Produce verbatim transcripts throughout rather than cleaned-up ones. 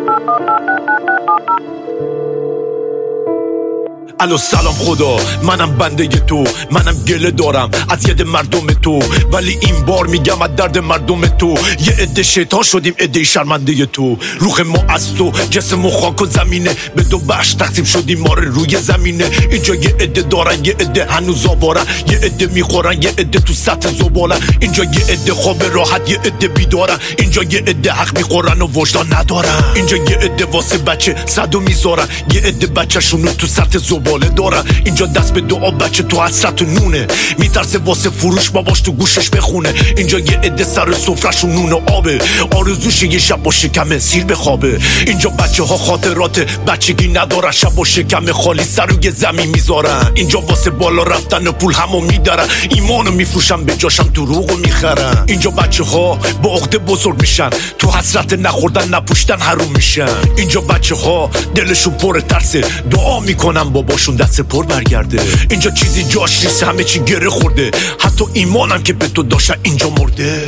الو سلام خدا، منم بنده تو، منم گله دارم از ید مردم تو، ولی این بار میگم از درد مردم تو. یه عده شیطان شدیم، عده شرمنده تو. روح ما از تو، جسم و خاک و زمینه، به دو بخش تقسیم شدیم ما روی زمینه. اینجا یه عده دارن، یه عده هنوز آوارن، یه عده میخورن، یه عده تو سطح زبالن. اینجا یه عده خواب راحت، یه عده بیدارن. اینجا یه عده حق میخورن و وجدان ندارن. اینجا یه عده واسه بچه صدو میذارن، یه عده بچه‌شونو تو سطح زباله دارن. اینجا دست به دعا بچه تو حسرت و نونه، میترسه واسه فروش باباش تو گوشش بخونه. اینجا یه عده سر سفره‌شون نون و آبه، آرزوش یه شب با شکم سیر بخوابه. اینجا بچه ها خاطرات بچگی ندارن، شب با شکم خالی سر روی زمین میذارن. اینجا واسه بالا رفتن و پول همو میدارن، ایمانو میفروشن به جاشم دروغو میخرن. اینجا بچه ها با عقده بزرگ میشن، تو حسرت نخوردن نپوشتن حروم میشن. اینجا بچه ها دلشون پر ترسه، دعا میکنن باباشون دست پر برگرده. اینجا چیزی جاش نیست، همه چی گره خورده، حتی ایمانم که به تو داشتن اینجا مرده.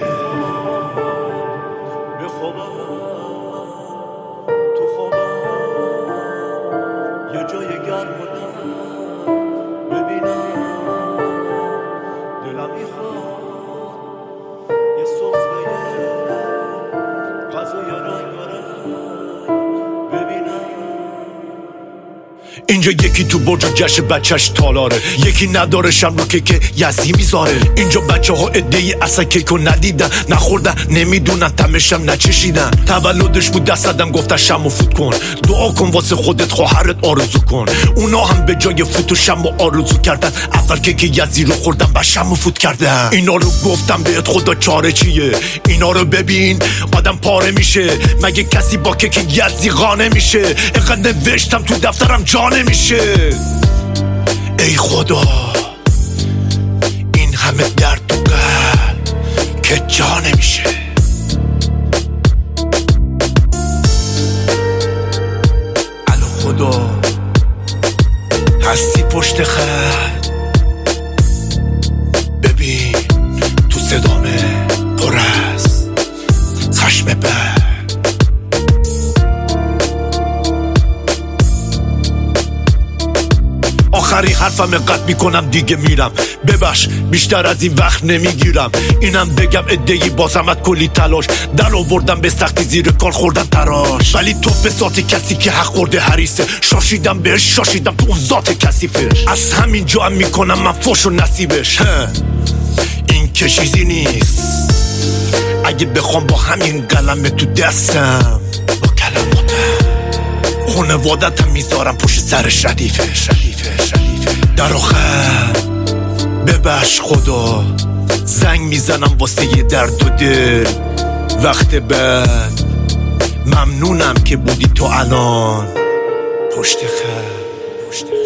اینجا یکی تو برج جشن بچهش تالاره، یکی نداره شمرو که که یزدی میذاره. اینجا بچه ها عده‌ای اصلا کیکو ندیدن، نخوردن، نمیدونن، تمشم نچشیدن. تولدش بود دست دادم گفتن شمو فوت کن، دعا کن واسه خودت خواهرت آرزو کن. اونا هم به جای فوت و شمو آرزو کردن، اول که که یزدی رو خوردن با شمو فوت کردن. اینا رو گفتم بهت خدا چاره چیه، اینا رو ببین آدم پاره میشه. مگه کسی با که که یزدی قانه میشه؟ اینقدر نوشتم تو دفترم جانه میشه. ای خدا این همه درد تو قلب که جا نمیشه. الو خدا هستی پشت خط، ببین تو صدامه پر از خشم بد. آخری حرفم قطع میکنم دیگه میرم، ببخش بیشتر از این وقت نمیگیرم. اینم بگم ادهی بازمت کلی تلاش، در آوردم به سختی زیر کار خوردن تراش. ولی تو به ذات کسی که حق خورده حریصه، شاشیدم بهش شاشیدم تو اون ذات کثیفش. از همین جا هم میکنم من فوش و نصیبش. این که چیزی نیست اگه بخوام با همین قلم تو دستم با کلماتم خانوادتم میذارم پشت سر شریفه شریفه شریفه. در آخر ببخش خدا، زنگ میزنم واسه یه درد و دل وقت بعد. ممنونم که بودی تو الان پشت خط پشت خط.